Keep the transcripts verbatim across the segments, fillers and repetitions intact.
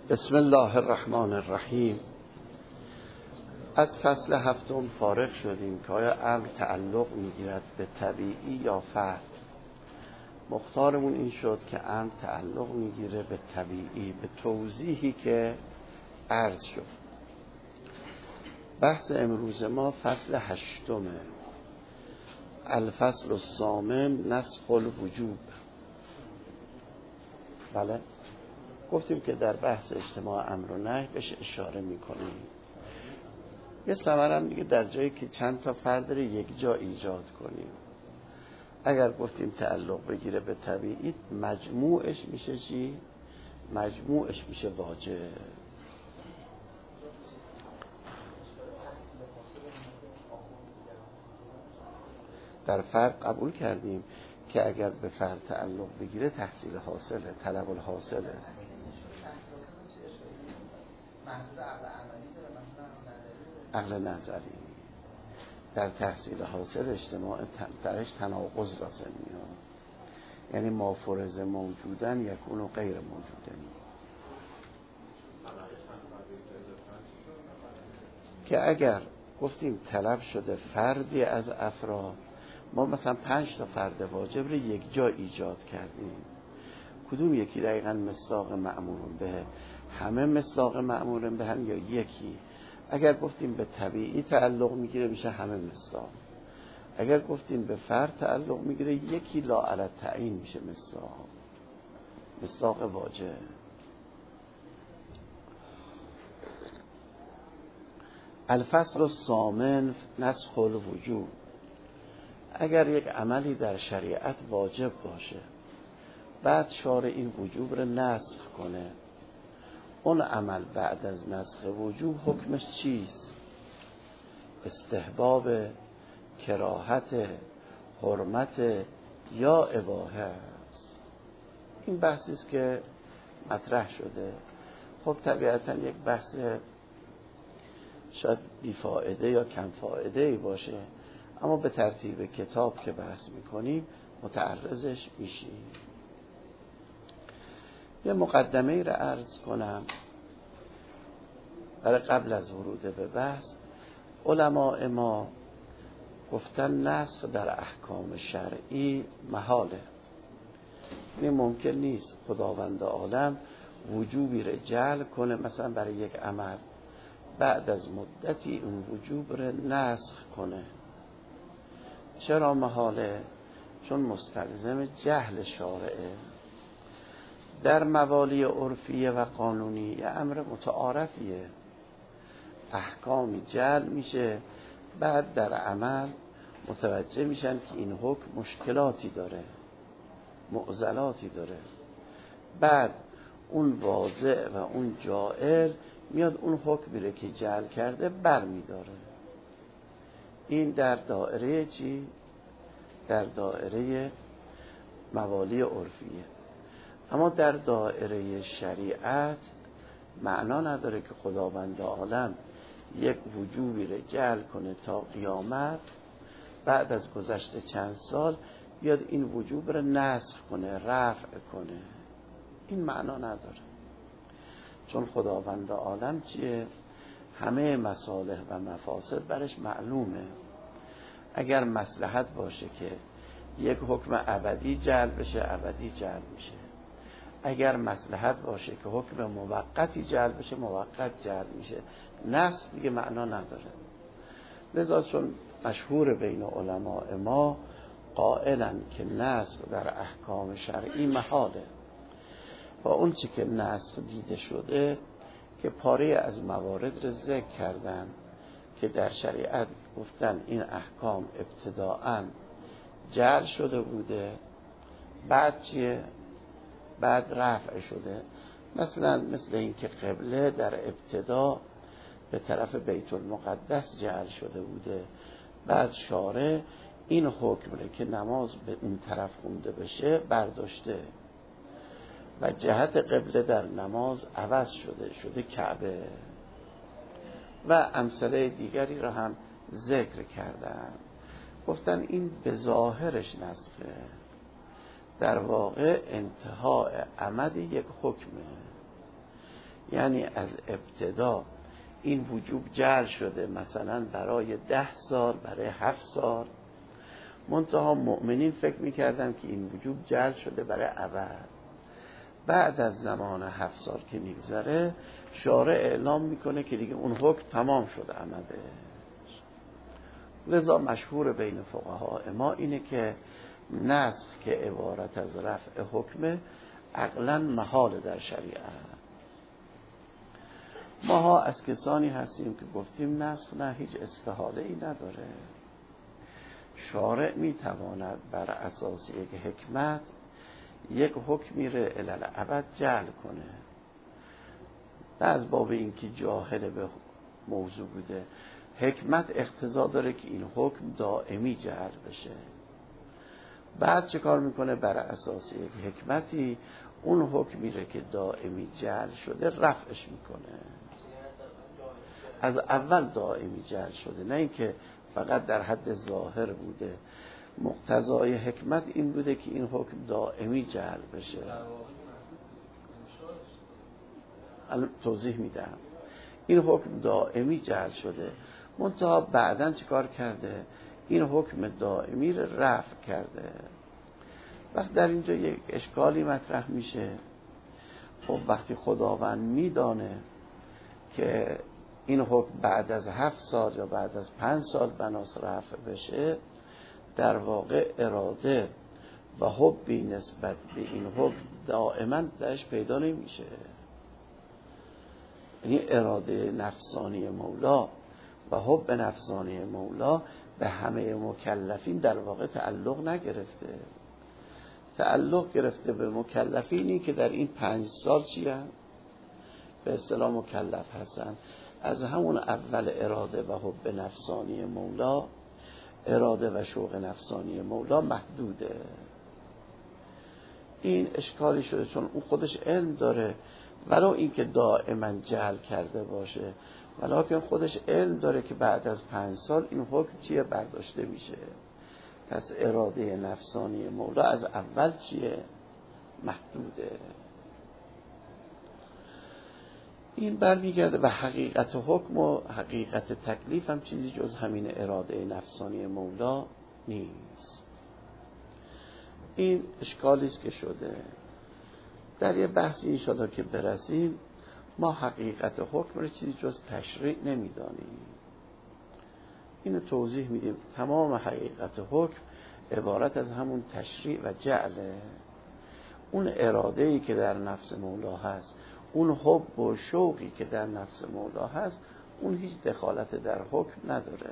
بسم الله الرحمن الرحیم. از فصل هفتم فارغ شدیم که آیا امر تعلق میگیرد به طبیعی یا فرد. مختارمون این شد که امر تعلق میگیره به طبیعی، به توضیحی که عرض شد. بحث امروز ما فصل هشتمه، الفصل الثامن، نسخ الوجوب. بله، گفتیم که در بحث اجتماع امر و نهی بهش اشاره میکنیم. یه ثمره هم دیگه در جایی که چند تا فرد رو یک جا ایجاد کنیم. اگر گفتیم تعلق بگیره به طبیعی، مجموعش میشه چی؟ مجموعش میشه واجب. در فرد قبول کردیم که اگر به فرد تعلق بگیره تحصیل حاصله، طلب الحاصله. عقل نظری در تحصیل حاصل اجتماع درش تناقض لازم میاد، یعنی ما فرض موجودن یکون و غیر موجودن. که اگر گفتیم طلب شده فردی از افراد، ما مثلا پنج تا فرد واجب رو یک جا ایجاد کردیم، کدوم یکی دقیقاً مصداق مأمورون به؟ همه مصداق مأمورون به هم یا یکی؟ اگر گفتیم به طبیعی تعلق میگیره میشه همه مصداق. اگر گفتیم به فرد تعلق میگیره یکی لا علی تعیین میشه مصداق، مصداق واجب. الفصل الثامن، نسخ الوجوب. اگر یک عملی در شریعت واجب باشه، بعد شارع این وجوب رو نسخ کنه، اون عمل بعد از نسخ وجوب حکمش چیست؟ استحباب، کراهت، حرمت یا اباحه است. این بحثی است که مطرح شده. خب طبیعتا یک بحث شاید بیفائده یا کم فائده ای باشه، اما به ترتیب کتاب که بحث میکنیم متعرضش میشیم. یه مقدمه ای را عرض کنم برای قبل از ورود به بحث. علماء ما گفتن نسخ در احکام شرعی محاله، یعنی ممکن نیست خداوند عالم وجوبی را جعل کنه مثلا برای یک عمل، بعد از مدتی اون وجوب را نسخ کنه. چرا محاله؟ چون مستلزم جهل شارعه. در موالی عرفیه و قانونی یه امر متعارفیه، احکامی جعل میشه، بعد در عمل متوجه میشن که این حکم مشکلاتی داره، معضلاتی داره، بعد اون واضع و اون جائل میاد اون حکمی رو که جعل کرده بر میداره. این در دائره چی؟ در دائره موالی عرفیه. اما در دائره شریعت معنا نداره که خداوند عالم یک وجوبی رو جعل کنه تا قیامت، بعد از گذشت چند سال بیاد این وجوب رو نسخ کنه، رفع کنه. این معنا نداره، چون خداوند عالم چیه؟ همه مصالح و مفاسد برش معلومه. اگر مصلحت باشه که یک حکم ابدی جعل بشه، ابدی جعل میشه. اگر مصلحت باشه که حکم موقتی جعل بشه، موقت جعل میشه. نسخ دیگه معنا نداره. لذا چون مشهور بین علماء ما قائلن که نسخ در احکام شرعی محاله، با اون چی که نسخ دیده شده که پاره از موارد رو ذکر کردن که در شریعت گفتن این احکام ابتداءً جعل شده بوده، بعد چیه؟ بعد رفع شده. مثلا مثل این که قبله در ابتدا به طرف بیت المقدس جعل شده بوده، بعد شارع این حکم رو که نماز به اون طرف خونده بشه برداشته و جهت قبله در نماز عوض شده، شده کعبه و امثله دیگری را هم ذکر کردن. گفتن این به ظاهرش نسخه، در واقع انتهاء عمد یک حکمه. یعنی از ابتدا این وجوب جعل شده مثلا برای ده سال، برای هفت سال، منتها مؤمنین فکر میکردن که این وجوب جعل شده برای ابد. بعد از زمان هفت سال که میگذره شارع اعلام میکنه که دیگه اون حکم تمام شده عمده. لذا مشهور بین فقها ما اینه که نسخ که عبارت از رفع حکم عقلا محال در شریعت. ماها از کسانی هستیم که گفتیم نسخ نه، هیچ استحاله ای نداره. شارع میتواند بر اساس یک حکمت یک حکمی را الالعبد جعل کنه، نه از باب اینکه جاهل به موضوع بوده. حکمت اقتضا داره که این حکم دائمی جعل بشه. بعد چه کار میکنه؟ بر اساس یک حکمتی اون حکمی را که دائمی جعل شده رفعش میکنه. از اول دائمی جعل شده، نه اینکه فقط در حد ظاهر بوده. مقتضای حکمت این بوده که این حکم دائمی جعل بشه. الان توضیح میدم. این حکم دائمی جعل شده، منتها بعداً چه کار کرده؟ این حکم دائمی رو رفع کرده. وقت در اینجا یک اشکالی مطرح میشه. خب وقتی خداوند میدانه که این حکم بعد از هفت سال یا بعد از پنج سال بناس رفع بشه، در واقع اراده و حبی نسبت به این حکم دائما درش پیدا نمیشه. یعنی اراده نفسانی مولا و حب نفسانی مولا به همه مکلفین در واقع تعلق نگرفته. تعلق گرفته به مکلفینی که در این پنج سال چی هم؟ به اصطلاح مکلف هستن. از همون اول اراده و حب نفسانی مولا، اراده و شوق نفسانی مولا محدوده. این اشکالی شده چون اون خودش علم داره، ولو اینکه دائما جعل کرده باشه، ولکن خودش علم داره که بعد از پنج سال این حکم چیه برداشته میشه. پس اراده نفسانی مولا از اول چیه؟ محدوده. این برمیگرده و حقیقت حکم و حقیقت تکلیف هم چیزی جز همین اراده نفسانی مولا نیست. این اشکالی است که شده. در یه بحثی انشاءالله که برسیم، ما حقیقت حکم رو چیزی جز تشریع نمیدانیم. اینو توضیح میدیم. تمام حقیقت حکم عبارت از همون تشریع و جعله. اون اراده‌ای که در نفس مولا هست، اون حب و شوقی که در نفس مولا هست، اون هیچ دخالت در حکم نداره.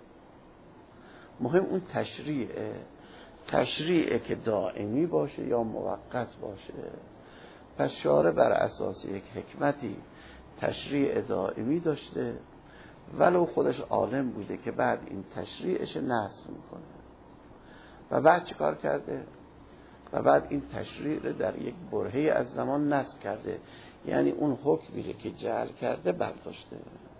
مهم اون تشریعه. تشریعه که دائمی باشه یا موقت باشه. پس شارع بر اساس یک حکمتی تشریع دائمی داشته، ولو خودش عالم بوده که بعد این تشریعش نسخ میکنه. و بعد چه کار کرده؟ و بعد این تشریع رو در یک برهه از زمان نسخ کرده. یعنی اون حکمی که جعل کرده برداشته.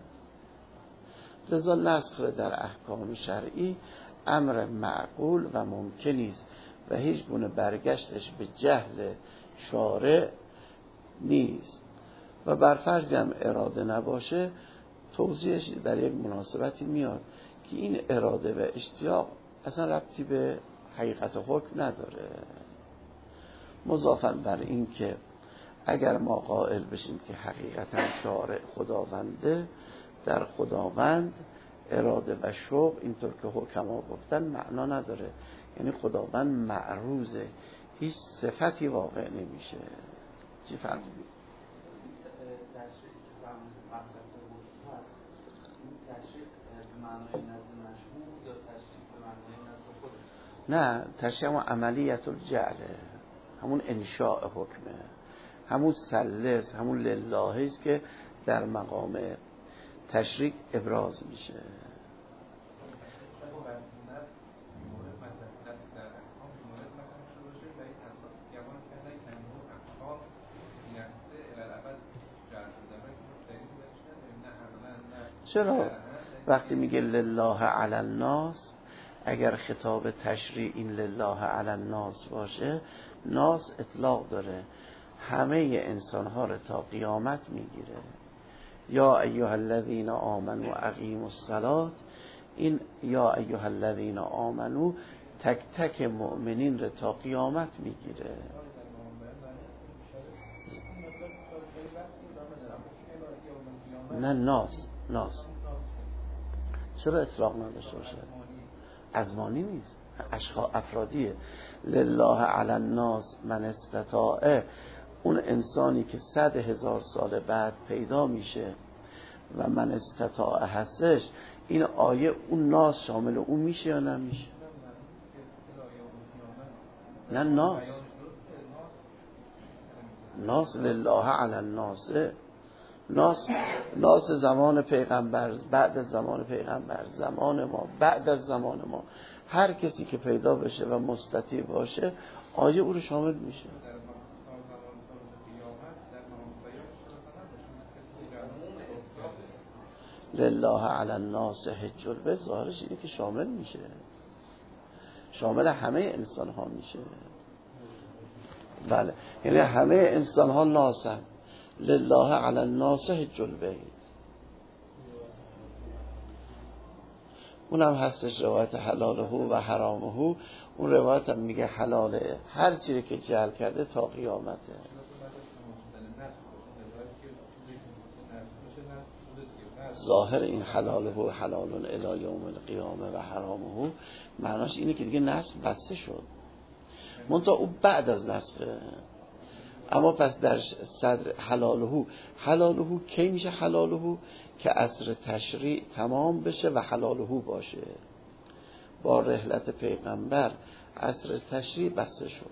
لذا نسخ در احکام شرعی امر معقول و ممکنی است و هیچ گونه برگشتش به جهل شارع نیست. و بر فرض هم اراده نباشه، توضیحش در یک مناسبتی میاد که این اراده و اشتیاق اصلا ربطی به حقیقت حکم نداره. مضافاً بر این که اگر ما قائل بشیم که حقیقتا شارع خداونده، در خداوند اراده و شوق اینطور که حکما گفتن معنا نداره. یعنی خداوند معروضه، هیچ صفتی واقع نمیشه. چی فرمودی؟ نه، تشریع همون عملیت الجعله، همون انشاء حکمه، همون سلس، همون لله است که در مقام تشریع ابراز میشه. چرا؟ وقتی میگه لله علی الناس، اگر خطاب تشریع این لله علی الناس باشه، ناس اطلاق داره. همه انسان ها رو تا قیامت میگیره. یا ایها الذین آمنوا اقیموا الصلاة، این یا ایها الذین آمنوا تک تک مؤمنین رو تا قیامت میگیره. نه ناس ناس چرا اطلاق نداشته باشه؟ ازمانی نیست، اشخاص افرادیه. لله علی الناس من استطاعه، اون انسانی که صد هزار سال بعد پیدا میشه و من استطاعه هستش، این آیه اون ناس شامل اون میشه یا نمیشه؟ نه ناس ناس لله علی الناس، ناس ناس زمان پیغمبر، بعد از زمان پیغمبر، زمان ما، بعد از زمان ما، هر کسی که پیدا بشه و مستطیع باشه آیه او رو شامل میشه. لله علی الناس حج البیت ظاهرش اینه که شامل میشه، شامل همه انسان ها میشه. بله، یعنی همه انسان ها ناسن. لله علی الناس حج البیت. اونم هستش روایت حلاله و حرامه. اون روایت هم میگه حلاله هر چیزی که جعل کرده تا قیامته. ظاهر این حلاله و حلال الی یوم القیامه و حرامه معناش اینه که دیگه نسخ بسته شد، منتها او بعد از نسخه. اما پس در صدر حلاله، حلاله کی میشه؟ حلاله که عصر تشریع تمام بشه و حلاله باشه. با رحلت پیغمبر عصر تشریع بسته شد.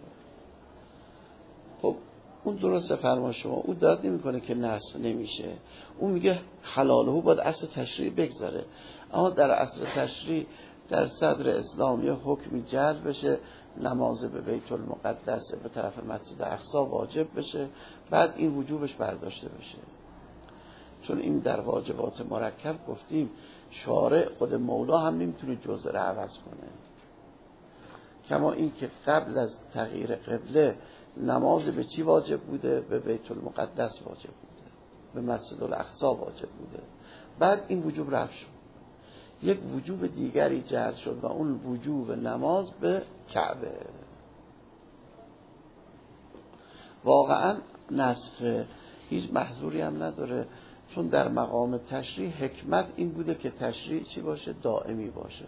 خب اون درسته فرما شما، او داد نمی کنه که نسخ نمیشه، اون میگه حلاله باید عصر تشریع بگذاره. اما در عصر تشریع در صدر اسلام یه حکمی جلب بشه، نماز به بیت المقدس به طرف مسجد اقصی واجب بشه، بعد این وجوبش برداشته بشه. چون این در واجبات مرکب گفتیم شارع خود مولا هم نمیتونه جزء رو عوض کنه. کما این که قبل از تغییر قبله نماز به چی واجب بوده؟ به بیت المقدس واجب بوده، به مسجد الاقصی واجب بوده، بعد این وجوب رفع شد، یک وجوب دیگری جعل شد و اون وجوب نماز به کعبه. واقعا نسخ هیچ محظوری هم نداره، چون در مقام تشریع حکمت این بوده که تشریع چی باشه؟ دائمی باشه.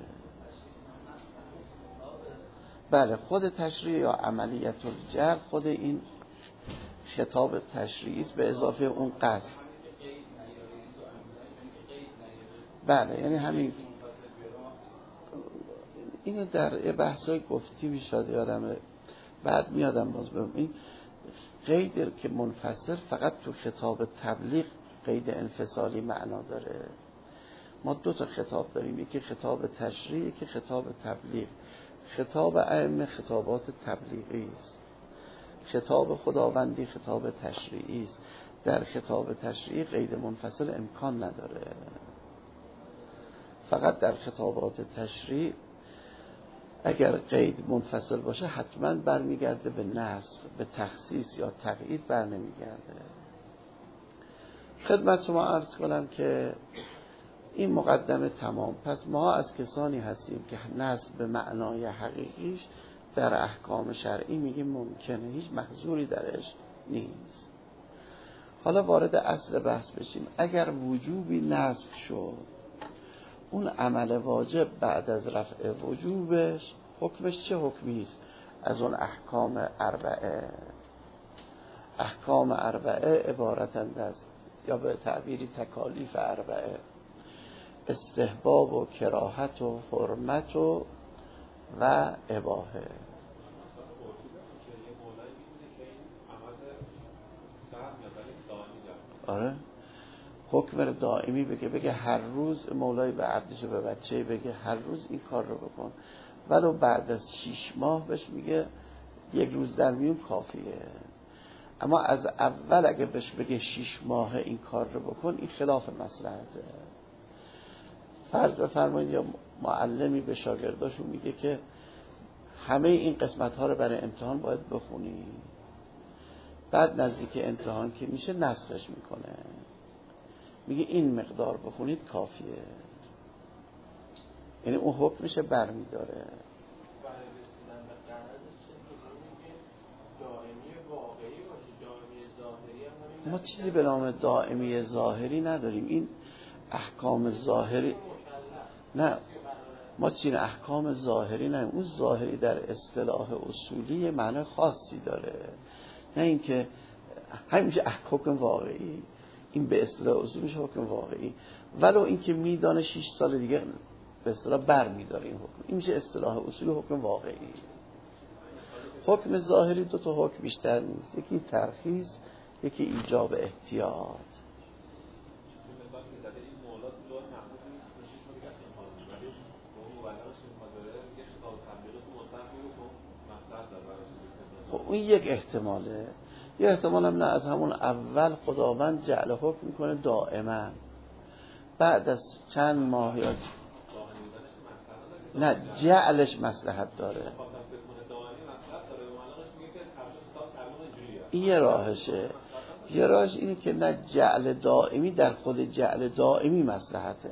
بله، خود تشریع یا عملیت الجعل خود این خطاب تشریعی است به اضافه اون قصد. بله، یعنی همین اینو در یه بحثای گفتی میشد یادمه، بعد میادم باز بهم. این قید که منفصل فقط تو خطاب تبلیغ قید انفصالی معنا داره. ما دو تا خطاب داریم، یکی خطاب تشریعی، یکی خطاب تبلیغ. خطاب ائمه خطابات تبلیغی است، خطاب خداوندی خطاب تشریعی است. در خطاب تشریعی قید منفصل امکان نداره. فقط در خطابات تشریع اگر قید منفصل باشه حتما برمیگرده به نسخ، به تخصیص یا تقیید بر نمیگرده. خدمت شما عرض کنم که این مقدمه تمام. پس ما از کسانی هستیم که نسخ به معنای حقیقیش در احکام شرعی میگیم ممکنه، هیچ محظوری درش نیست. حالا وارد اصل بحث بشیم. اگر وجوبی نسخ شد، اون عمل واجب بعد از رفع وجوبش حکمش چه حکمی است؟ از اون احکام اربعه. احکام اربعه عبارتند از، یا به تعبیری تکالیف اربعه: استحباب و کراهت و حرمت و و اباحه. آره، حکم دائمی بگه بگه هر روز مولای به عبدش و به بچه بگه هر روز این کار رو بکن، ولو بعد از شیش ماه بهش میگه یک روز در میون کافیه. اما از اول اگه بهش بگه شیش ماه این کار رو بکن، این خلاف مصلحته. فرض بفرمایید یا معلمی به شاگرداشون میگه که همه این قسمت ها رو برای امتحان باید بخونی، بعد نزدیک امتحان که میشه نسخش میکنه، میگه این مقدار بخونید کافیه، یعنی اون حکمش برمیداره. ما چیزی به نام دائمی ظاهری نداریم. این احکام ظاهری نه، ما چیزی احکام ظاهری نداریم. اون ظاهری در اصطلاح اصولی معنی خاصی داره، نه اینکه همیشه حکم واقعی. این به اصطلاح اصولی میشه حکم واقعی، ولو اینکه میدانه شش سال دیگه به اصطلاح بر میداره این حکم. این میشه اصطلاح اصولی حکم واقعی. حکم ظاهری دو تا حکم بیشتر نیست، یکی ترخیص، یکی ایجاب احتیاط. خب اون یک احتماله. یه احتمال هم نه، از همون اول خداوند جعل حکم میکنه دائما، بعد از چند ماه یا نه جعلش مصلحت داره. این یه راهشه. یه راهش اینه که نه جعل دائمی در خود جعل دائمی مصلحته،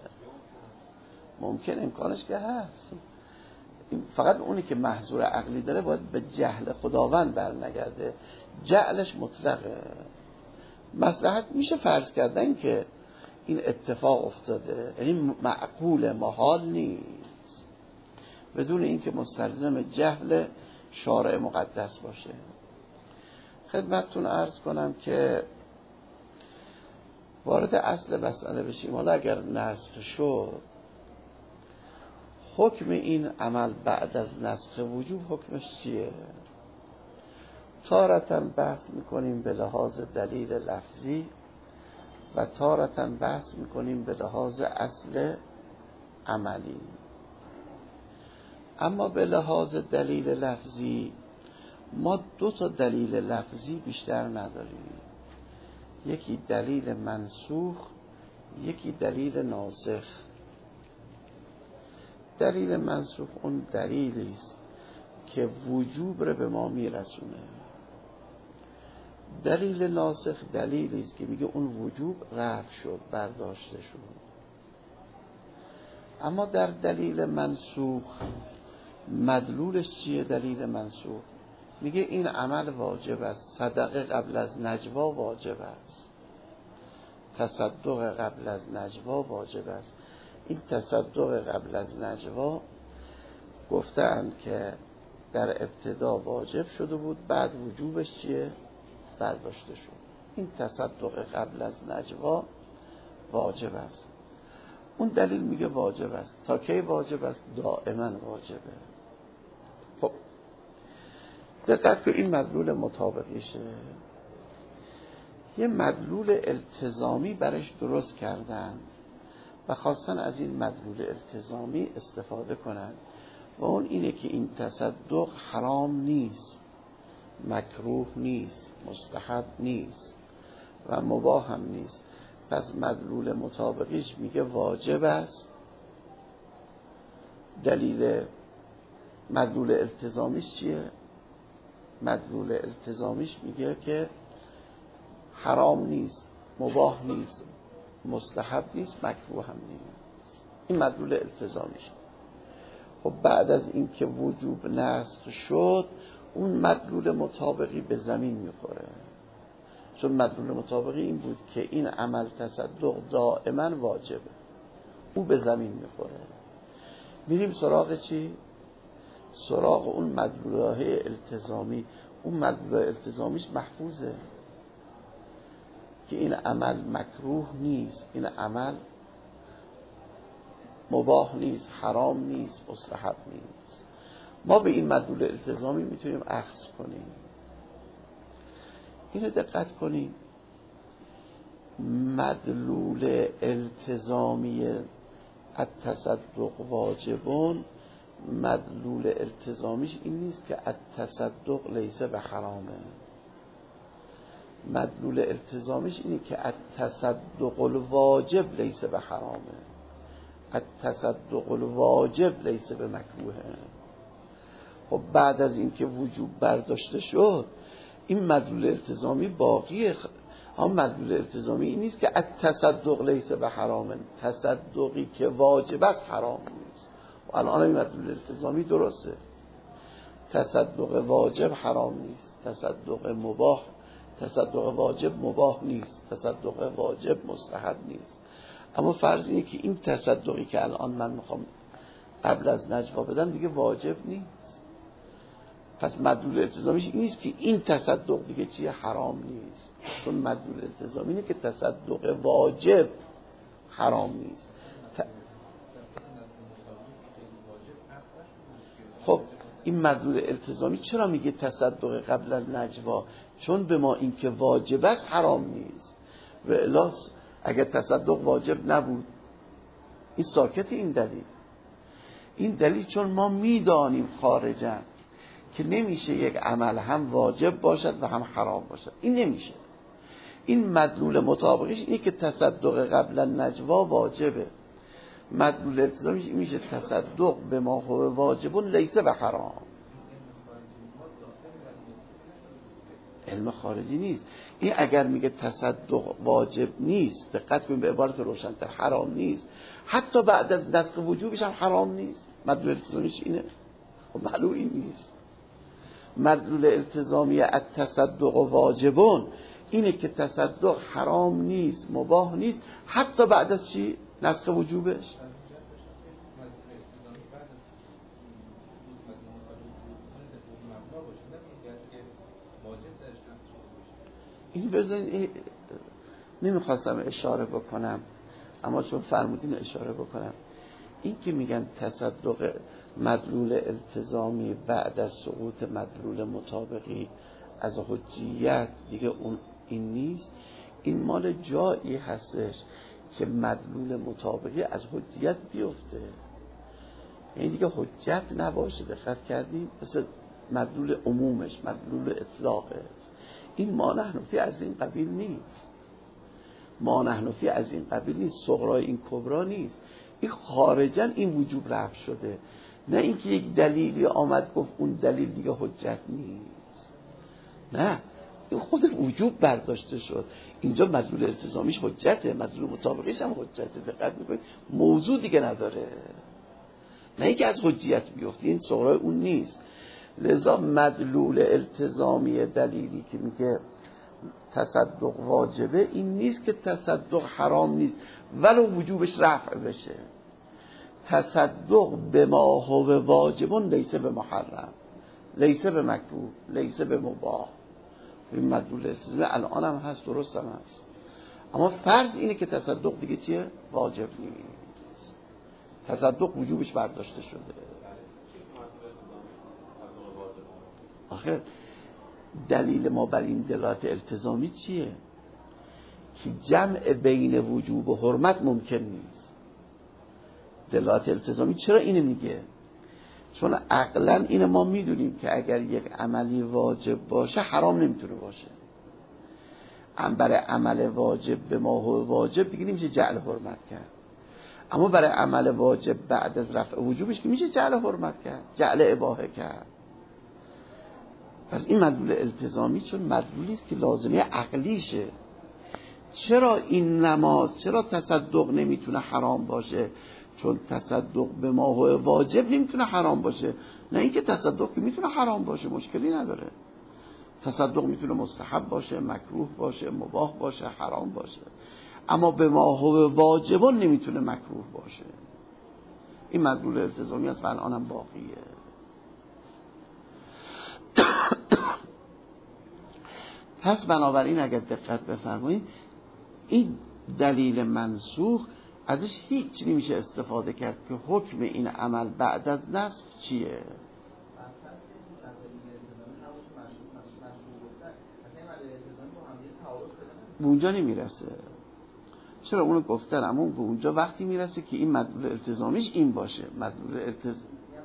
ممکن امکانش که هست، فقط اونی که محظور عقلی داره باید به جهل خداوند برنگرده. جعلش مطلقه. مصلحت میشه فرض کردن که این اتفاق افتاده، یعنی معقول، محال نیست، بدون اینکه مستلزم جهل شارع مقدس باشه. خدمتتون عرض کنم که وارد اصل مسئله بشیم. حالا اگر نسخ شد، حکم این عمل بعد از نسخ وجوب حکمش چیه؟ تارتاً بحث میکنیم به لحاظ دلیل لفظی و تارتاً بحث میکنیم به لحاظ اصل عملی. اما به لحاظ دلیل لفظی ما دو تا دلیل لفظی بیشتر نداریم، یکی دلیل منسوخ، یکی دلیل ناسخ. دلیل منسوخ اون دلیلی است که وجوب رو به ما میرسونه. دلیل ناسخ دلیلی است که میگه اون وجوب رفع شد، برداشته شد. اما در دلیل منسوخ مدلولش چیه؟ دلیل منسوخ میگه این عمل واجب است، صدقه قبل از نجوا واجب است، تصدق قبل از نجوا واجب است. این تصدق قبل از نجوا گفتند که در ابتدا واجب شده بود، بعد وجوبش چیه؟ برداشته شد. این تصدق قبل از نجوا واجب است. اون دلیل میگه واجب است. تا کی واجب است؟ دائما واجبه. خب دقت کن، این مدلول مطابقیشه. یه مدلول التزامی برش درست کردن و خواستن از این مدلول التزامی استفاده کنن و اون اینه که این تصدق حرام نیست، مکروه نیست، مستحب نیست و مباح هم نیست. پس مدلول مطابقیش میگه واجب است. دلیل مدلول التزامیش چیه؟ مدلول التزامیش میگه که حرام نیست، مباح نیست، مستحب نیست، مکروه هم نیست. این مدلول التزامیش. خب بعد از اینکه وجوب نسخ شد، اون مدلول مطابقی به زمین میخوره. چون مدلول مطابقی این بود که این عمل تصدق دائما واجبه، او به زمین میخوره. میریم سراغ چی؟ سراغ اون مدلولهای التزامی. اون مدلول التزامیش محفوظه که این عمل مکروه نیست، این عمل مباح نیست، حرام نیست، مستحب نیست. ما به این مدلول التزامی میتونیم اخذ کنیم. اینو دقت کنیم. مدلول التزامی التصدق واجبون، مدلول التزامیش این نیست که التصدق لیس به حرامه. مدلول التزامیش اینه که التصدق الواجب لیس به حرامه، التصدق الواجب لیس به مکروهه. خب بعد از اینکه وجوب برداشته شد، این مدلول التزامی باقیه. هم مدلول التزامی این نیست که التصدق لیس به حرام، تصدقی که واجب است حرام نیست. و الان این مدلول التزامی درسته، تصدق واجب حرام نیست، تصدق مباح، تصدق واجب مباح نیست، تصدق واجب مستحب نیست. اما فرض اینه که این تصدقی که الان من میخوام قبل از نجوا بدم دیگه واجب نیست. پس مدلول التزامیش این نیست که این تصدق دیگه چیه، حرام نیست. چون مدلول التزامی اینه که تصدق واجب حرام نیست. ت... خب این مدلول التزامی چرا میگه تصدق قبل از نجوا؟ چون به ما این که واجب است حرام نیست. و الا اگر تصدق واجب نبود، این ساکت این دلیل. این دلیل چون ما میدانیم خارجا که نمیشه یک عمل هم واجب باشد و هم حرام باشد، این نمیشه. این مدلول مطابقش اینه که تصدق قبل النجوا واجبه. مدلول التزامیش این میشه تصدق به ما هو واجبون لیس به حرام. علم خارجی نیست این. اگر میگه تصدق واجب نیست، دقت کنید به عبارت روشن‌تر، حرام نیست، حتی بعد از نسخ وجوبش هم حرام نیست. مدلول التزامیش اینه. خب معلوم این نیست. مدلول التزامی التصدق واجبون اینه که تصدق حرام نیست، مباح نیست، حتی بعد از چی؟ نسخ وجوبش. این بزنین نمیخواستم اشاره بکنم اما چون فرمودین اشاره بکنم. این که میگن تصدق مدلول التزامی بعد از سقوط مدلول مطابقی از حجیت دیگه اون این نیست. این مال جایی هستش که مدلول مطابقی از حجیت بیفته، یعنی دیگه حجت نباشه. دقت کردید؟ مثل مدلول عمومش، مدلول اطلاقش. این ما نحن فی از این قبیل نیست. ما نحن فی از این قبیل نیست. صغرای این کبرا نیست. این خارجا این وجوب رفع شده، نه اینکه یک دلیلی آمد گفت اون دلیل دیگه حجت نیست. نه، این خود وجوب برداشته شد. اینجا مدلول التزامیش حجته، مدلول مطابقیش هم حجته. دقت میکنید؟ موضوع دیگه نداره، نه اینکه از حجیت بیفته. این صغرای اون نیست. لذا مدلول التزامی دلیلی که میگه تصدق واجبه این نیست که تصدق حرام نیست ولو وجوبش رفع بشه. تصدق به ما هو واجبون لیسه به محرم، لیسه به مکروه، لیسه به مباح. این مدلول التزامی الان هم هست، درست هم هست. اما فرض اینه که تصدق دیگه چیه؟ واجب نیست. تصدق وجوبش برداشته شده. آخر دلیل ما بر این دلالت التزامی چیه؟ که جمع بین وجوب و حرمت ممکن نیست. دلالت التزامی چرا اینو میگه؟ چون عقلا اینو ما میدونیم که اگر یک عملی واجب باشه حرام نمیتونه باشه. برای عمل واجب به ما هو واجب دیگه نمیشه جعل حرمت کرد. اما برای عمل واجب بعد از رفع وجوبش که میشه جعل حرمت کرد، جعل اباحه کرد. پس این مدلول التزامی چون مدلولی است که لازمه عقلیشه. چرا این نماز، چرا تصدق نمیتونه حرام باشه؟ چون تصدق به ما هو واجب نمیتونه حرام باشه. نه اینکه تصدق که میتونه حرام باشه، مشکلی نداره. تصدق میتونه مستحب باشه، مکروه باشه، مباح باشه، حرام باشه. اما به ما هو واجبون نمیتونه مکروه باشه. این مدلول التزامی است و الان هم باقیه. پس بنابراین اگر دقت بفرمایید این دلیل منسوخ ازش هیچ نمیشه استفاده کرد که حکم این عمل بعد از نسخ چیه. به اونجا نمیرسه. چرا اونو گفتن؟ اما به اونجا وقتی میرسه که این مدلول التزامیش این باشه. مدلول التزام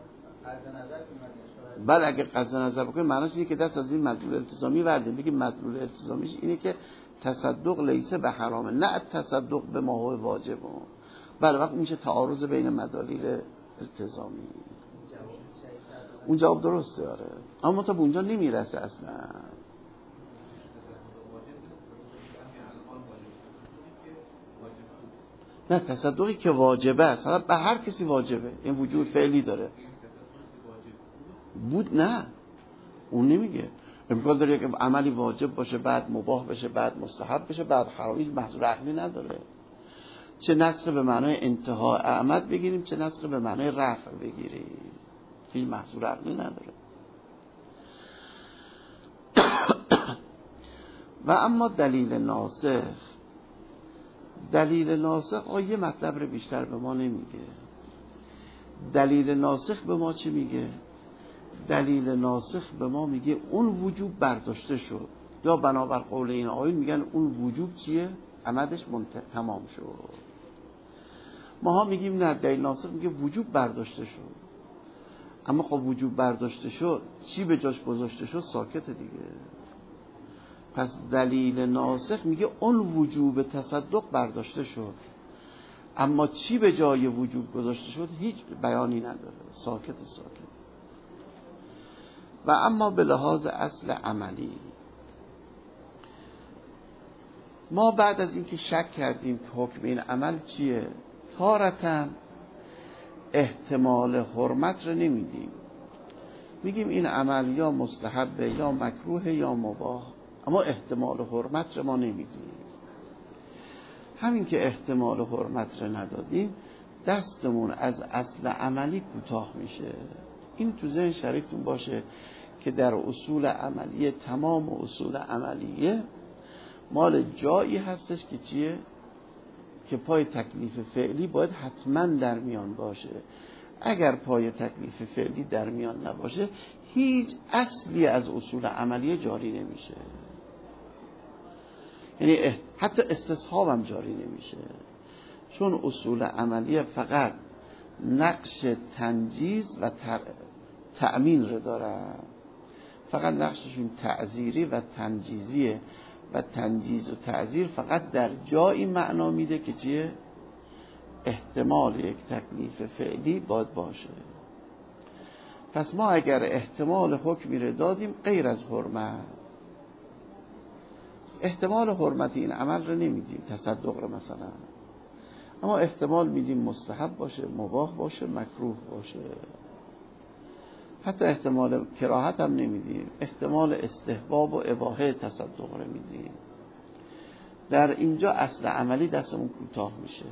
بله اگه قصد نظر بکنیم معناش اینه که دست از این مدلول التزامی وردیم، بگیم مدلول التزامیش اینه که تصدق لیسه به حرامه، نه تصدق به ما هو واجبه. بله وقت میشه تعارض بین مدالیل التزامی. اون جواب درسته آره، اما تا به اونجا نمیرسه اصلا. نه تصدقی که واجبه است، حالا به هر کسی واجبه، این وجود فعلی داره. بود نه، اون نمیگه امکان داره که عملی واجب باشه بعد مباح بشه بعد مستحب بشه بعد حرام، هیچ محظور عقلی نداره. چه نسخ به معنای انتهای عمل بگیریم چه نسخ به معنای رفع بگیریم، هیچ محظور عقلی نداره. و اما دلیل ناسخ، دلیل ناسخ آیه مطلب رو بیشتر به ما نمیگه. دلیل ناسخ به ما چی میگه؟ دلیل ناسخ به ما میگه اون وجوب برداشته شد، یا بنابر قول این آیه میگن اون وجوب چیه؟ عمدش منت... تمام شد. ما ها میگیم نه، دلیل ناسخ میگه وجوب برداشته شد. اما خب وجوب برداشته شد، چی به جاش گذاشته شد؟ ساکت دیگه. پس دلیل ناسخ میگه اون وجوب تصدق برداشته شد، اما چی به جای وجوب گذاشته شد هیچ بیانی نداره، ساکت ساکت. و اما به لحاظ اصل عملی، ما بعد از اینکه شک کردیم که حکم این عمل چیه، تارتاً احتمال حرمت رو نمیدیم، میگیم این عمل یا مستحبه یا مکروه یا مباح، اما احتمال حرمت رو ما نمیدیم. همین که احتمال حرمت رو ندادیم دستمون از اصل عملی کوتاه میشه. این تو ذهن شریفتون باشه که در اصول عملیه، تمام اصول عملیه مال جایی هستش که چیه؟ که پای تکلیف فعلی باید حتما در میان باشه. اگر پای تکلیف فعلی در میان نباشه هیچ اصلی از اصول عملیه جاری نمیشه، یعنی حتی استصحاب هم جاری نمیشه، چون اصول عملیه فقط نقش تنجیز و تأمین رو دارن، فقط نقششون تعزیری و تنجیزیه و تنجیز و تعزیر فقط در جایی معنا میده که چیه؟ احتمال یک تکلیف فعلی باید باشه. پس ما اگر احتمال حکمی رو دادیم غیر از حرمت، احتمال حرمت این عمل رو نمیدیم، تصدق رو مثلا، اما احتمال میدیم مستحب باشه، مباح باشه، مکروه باشه، حتی احتمال کراهت هم نمیدیم، احتمال استحباب و اباحه تصدق رو میدیم. در اینجا اصل عملی دستمون کوتاه میشه.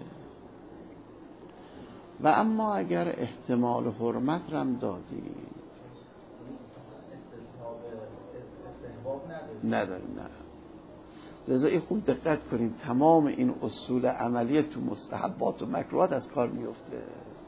و اما اگر احتمال حرمت رو هم دادیم نداریم، نه. لذا این خوب دقت کنید، تمام این اصول عملیه تو مستحبات و مکروهات از کار میفته.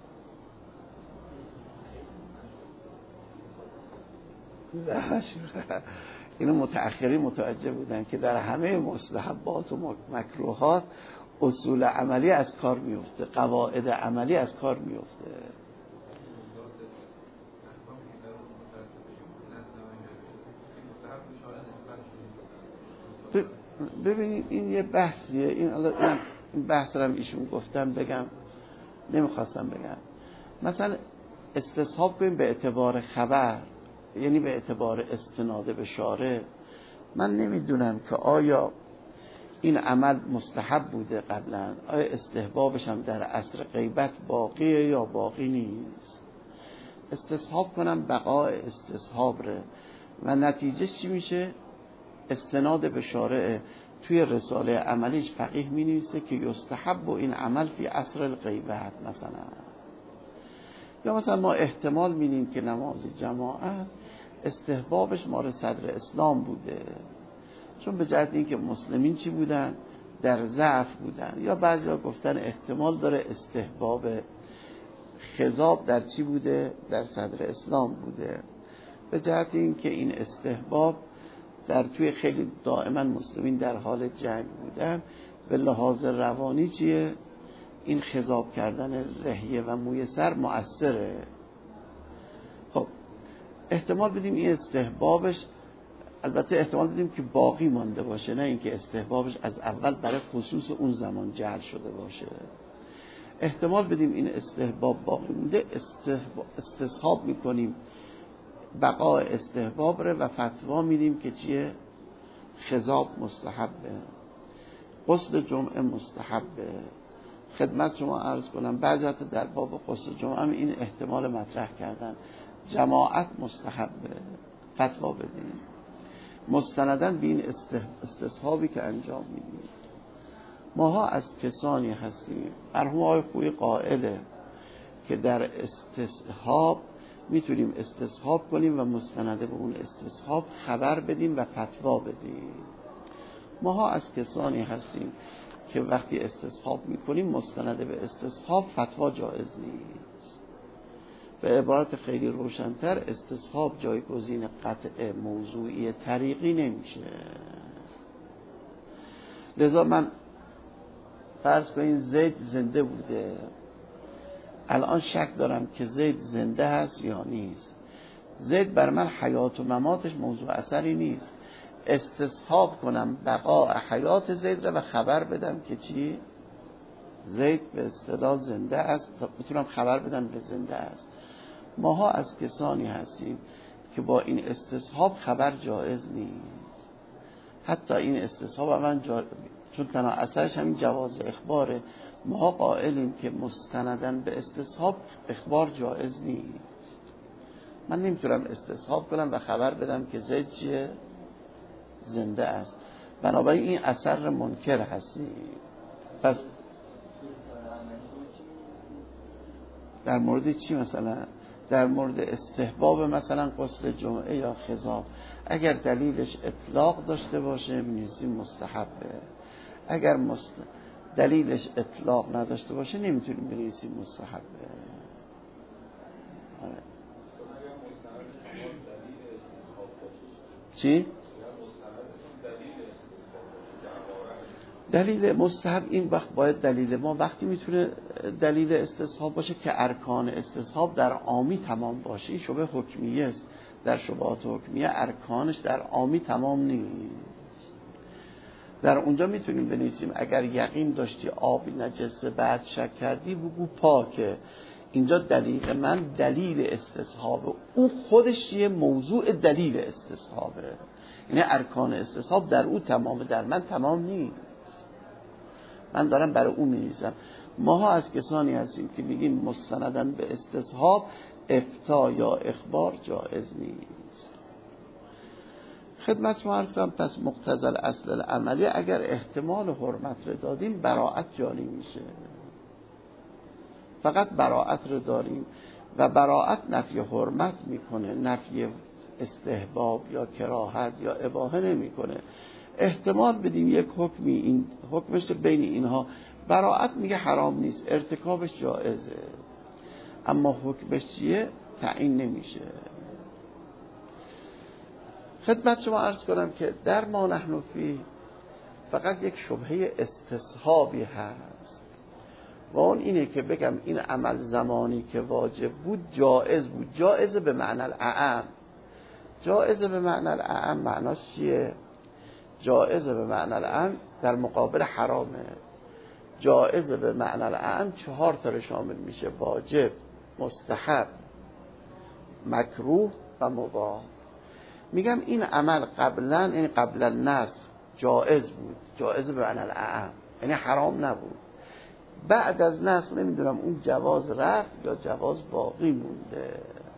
اینو متأخرین متوجه بودن که در همه مستحبات و مکروهات اصول عملی از کار میفته، قواعد عملی از کار میفته. ببینید این یه بحثیه، این این بحث رو هم ایشون گفتن بگم، نمیخواستم بگم. مثلا استصحاب کنیم به اعتبار خبر، یعنی به اعتبار استناد به شارع. من نمیدونم که آیا این عمل مستحب بوده قبلا، آیا استحبابش هم در عصر غیبت باقیه یا باقی نیست. استصحاب کنم بقای استصحاب ره و نتیجه چی میشه؟ استناد به شارع. توی رساله عملیش فقیه می نویسه که یستحب و این عمل فی عصر الغیبت مثلا. یا مثلا ما احتمال میدیم که نماز جماعت استحبابش مال صدر اسلام بوده، چون به جهت اینکه مسلمین چی بودن؟ در ضعف بودن. یا بعضیا گفتن احتمال داره استحباب خضاب در چی بوده؟ در صدر اسلام بوده، به جهت اینکه این استحباب در توی خیلی دائما مسلمین در حال جنگ بودن، به لحاظ روانی چیه؟ این خضاب کردن لحیه و موی سر مؤثره. خب احتمال بدیم این استحبابش، البته احتمال بدیم که باقی مانده باشه، نه اینکه استحبابش از اول برای خصوص اون زمان جعل شده باشه. احتمال بدیم این استحباب باقی مونده، استصحاب میکنیم بقای استحباب ره و فتوا میدیم که چیه؟ خضاب مستحبه، غسل جمعه مستحبه، خدمت شما عرض کنم بعضی حتی در باب غسل جمعه هم این احتمال مطرح کردن جماعت مستحبه، فتوا بدین مستندن به این استصحابی که انجام میدیم. ماها از کسانی هستیم، مرحوم آقای خویی قائله که در استصحاب میتونیم استصحاب کنیم و مستنده به اون استصحاب خبر بدیم و فتوا بدیم. ماها از کسانی هستیم که وقتی استصحاب میکنیم مستنده به استصحاب فتوا جایز نیست. به عبارت خیلی روشن‌تر استصحاب جایگزین قطع موضوعی طریقی نمیشه. لذا من فرض کنین زید زنده بوده، الان شک دارم که زید زنده هست یا نیست. زید بر من حیات و مماتش موضوع اثری نیست، استصحاب کنم بقاء حیات زید را و خبر بدم که چی؟ زید به اصطلاح زنده است، بتونم خبر بدم به زنده است. ماها از کسانی هستیم که با این استصحاب خبر جایز نیست. حتی این استصحاب من جا... چون تنها اثرش همین جواز اخباره، ما قائلیم که مستندن به استصحاب اخبار جایز نیست. من نمیتونم استصحاب کنم و خبر بدم که زید چیه؟ زنده است. بنابراین این اثر منکر هستی. پس در مورد چی مثلا؟ در مورد استحباب مثلا غسل جمعه یا خضاب، اگر دلیلش اطلاق داشته باشه می‌نویسیم مستحبه، اگر مست... دلیلش اطلاق نداشته باشه نمیتونیم بنویسیم مستحبه. آره. چی؟ دلیل مستحب این وقت باید دلیل ما وقتی میتونه دلیل استصحاب باشه که ارکان استصحاب در عامی تمام باشه. این شبه حکمیه است، در شبهات حکمیه ارکانش در عامی تمام نیست. در اونجا میتونیم بنویسیم اگر یقین داشتی آبی نجسه بعد شک کردی بگو پاکه. اینجا دلیل من دلیل استصحابه، اون خودش یه موضوع دلیل استصحابه، یعنی ارکان استصحاب در او تمامه، در من تمام نیست. من دارم برای اون می‌نویسم. ماها از کسانی هستیم که میگیم مستندن به استصحاب افتا یا اخبار جایز نیست. خدمت ما عرض کنم پس مقتضی الاصل العملی اگر احتمال حرمت رو دادیم براءت جاری میشه. فقط براءت رو داریم و براءت نفی حرمت میکنه، نفی استحباب یا کراهت یا اباحه نمیکنه. احتمال بدیم یک حکمی این حکمش بین اینها، براءت میگه حرام نیست، ارتکابش جایزه، اما حکمش چیه تعیین نمیشه. خدمت شما عرض کنم که در ما نحن فی فقط یک شبهه استصحابی هست و اون اینه که بگم این عمل زمانی که واجب بود جایز بود. جایز به معنی الاعم. جایز به معنی الاعم معناش چیه؟ جایز به معنی الاعم در مقابل حرامه. جایز به معنی الاعم چهار تا شامل میشه: واجب، مستحب، مکروه و مباح. میگم این عمل قبلا، یعنی قبل النسخ جایز بود، جایز به معنی الاعم یعنی حرام نبود. بعد از نسخ نمیدونم اون جواز رفت یا جواز باقی مونده.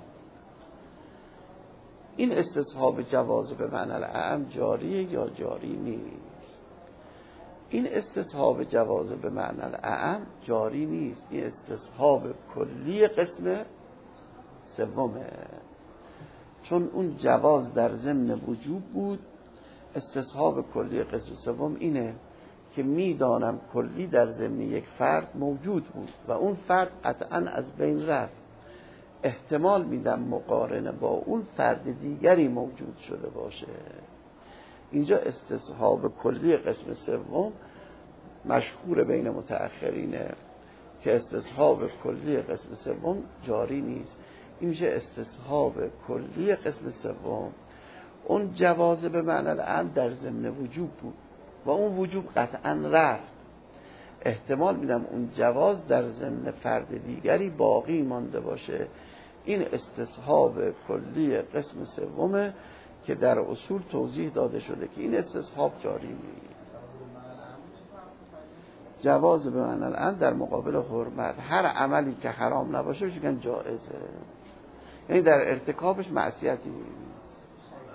این استصحاب جواز به معنی الاعم جاریه یا جاری نیست؟ این استصحاب جواز به معنی الاعم جاری نیست. این استصحاب کلی قسم سومه، چون اون جواز در ضمن وجوب بود. استصحاب کلی قسم سوم اینه که میدانم کلی در ضمن یک فرد موجود بود و اون فرد قطعا از بین رفت، احتمال میدم مقارنه با اون فرد دیگری موجود شده باشه. اینجا استصحاب کلی قسم سوم مشهور بین متأخرینه که استصحاب کلی قسم سوم جاری نیست. این میشه استصحاب کلی قسم سوم. اون جواز به معنی الاعم در ضمن وجوب بود و اون وجوب قطعا رفت، احتمال میدم اون جواز در ضمن فرد دیگری باقی مانده باشه. این استصحاب کلی قسم سومه که در اصول توضیح داده شده که این استصحاب جاری نیست. جواز به معنی الان در مقابل حرمت. هر عملی که حرام نباشه بهش میگن جائزه، یعنی در ارتکابش معصیتی نیست.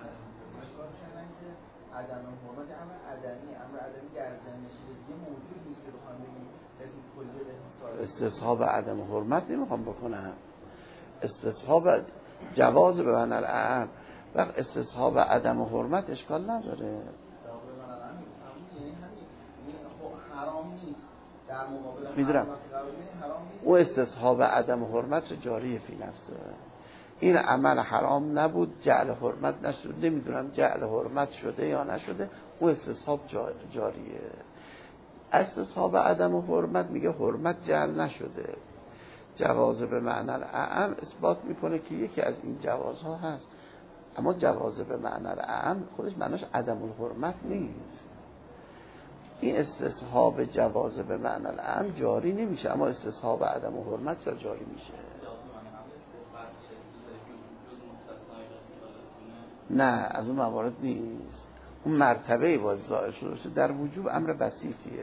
عدم حرمت امر عدمی، امر عدمی در ذهن نشیدگی موجود نیست که بخوام بگیم اسم کلی اسم صالح. استصحاب عدم حرمت نمیخوام بکنم، استصحاب جواز به معنی الان. وقت استصحاب عدم حرمت اشکال نداره، حرام نیست در مقابل میدونم او استصحاب عدم حرمت جاری فی نفسه. این عمل حرام نبود، جعل حرمت نشد، نمیدونم جعل حرمت شده یا نشده، او استصحاب جاریه. استصحاب عدم حرمت میگه حرمت جعل نشده. جواز به معنی اعم اثبات میکنه که یکی از این جوازها هست، اما جواز به معنی اعم خودش معناش عدم الحرمت نیست. این استصحاب جواز به معنی اعم جاری نمیشه، اما استصحاب عدم حرمت چرا جاری میشه؟ نه از اون موارد نیست، اون مرتبه باید ظاهر شده. در وجوب امر بسیطیه،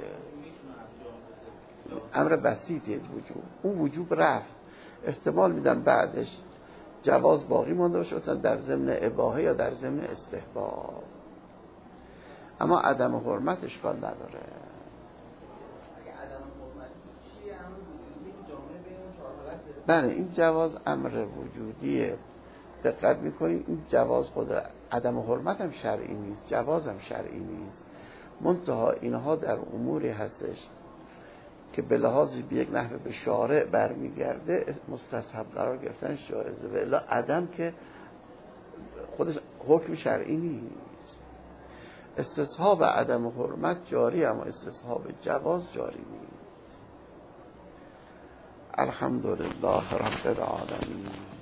امر بسیطیه وجوب. اون وجوب رفت، احتمال میدم بعدش جواز باقی مانده باشه، مثلا در ضمن اباحه یا در ضمن استحباب، اما عدم حرمت اشکال نداره. اگه عدم حرمت چیه؟ امر وجودی جامعه بین اون چهار حالت داره. بله این جواز امر وجودیه. دقت میکنیم این جواز خود عدم حرمت هم شرعی نیست، جواز هم شرعی نیست، منتها اینها در اموری هستش که به لحاظی به یک نحو به شارع برمیگرده مستصحب قرار گرفتنش جایزه، و الا عدم که خودش حکم شرعی نیست. استصحاب عدم حرمت جاری، اما استصحاب جواز جاری نیست. الحمدلله رب العالمین.